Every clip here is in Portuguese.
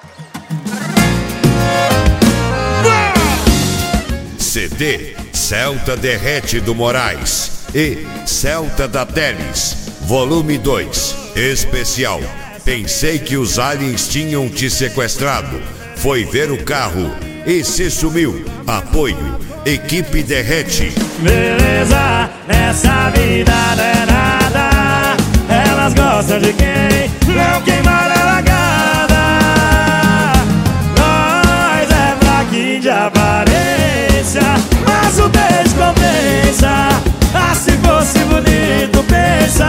CD Celta Derrete do Moraes e Celta da Teles, volume 2, especial. Pensei que os aliens tinham te sequestrado. Foi ver o carro e se sumiu. Apoio, equipe Derrete. Beleza, nessa vida não é nada. Elas gostam de quem não queimar a largada. Nós é fraquinho de aparência, mas o beijo compensa. Ah, se fosse bonito, pensa.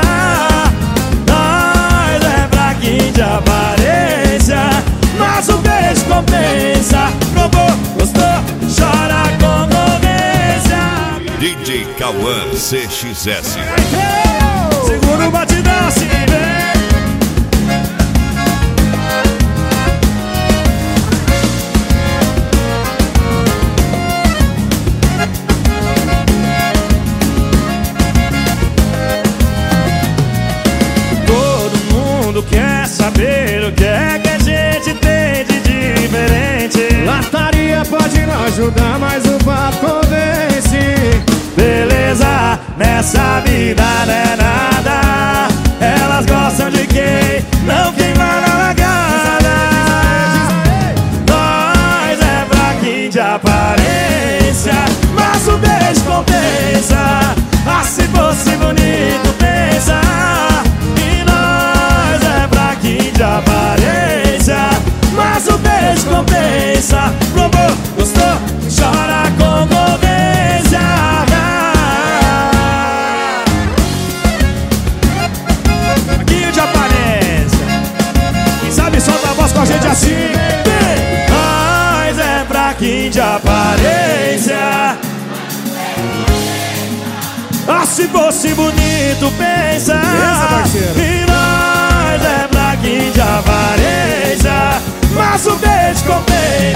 Nós é fraquinho de aparência, mas o beijo compensa. Provou, gostou, chora com convivência. DJ Cauã CXS. Segura o batidão, se vem. Todo mundo quer saber o que é que a gente tem de diferente. Lataria pode não ajudar, mas o papo convence. Beleza, nessa vida não é nada. Elas gostam de quem não queima na largada. Nós é fraquinho de aparência, mas o beijo compensa. Ah, se fosse bonito, pensa. E nós é fraquinho de aparência, mas o beijo compensa. Provou, gostou, chora com convivência. Fraquinho de aparência, quem sabe solta a voz com a gente assim. Nós é fraquinho de aparência. Ah, se fosse bonito, pensa. E nós é fraquinho de aparência, mas o beijo compensa.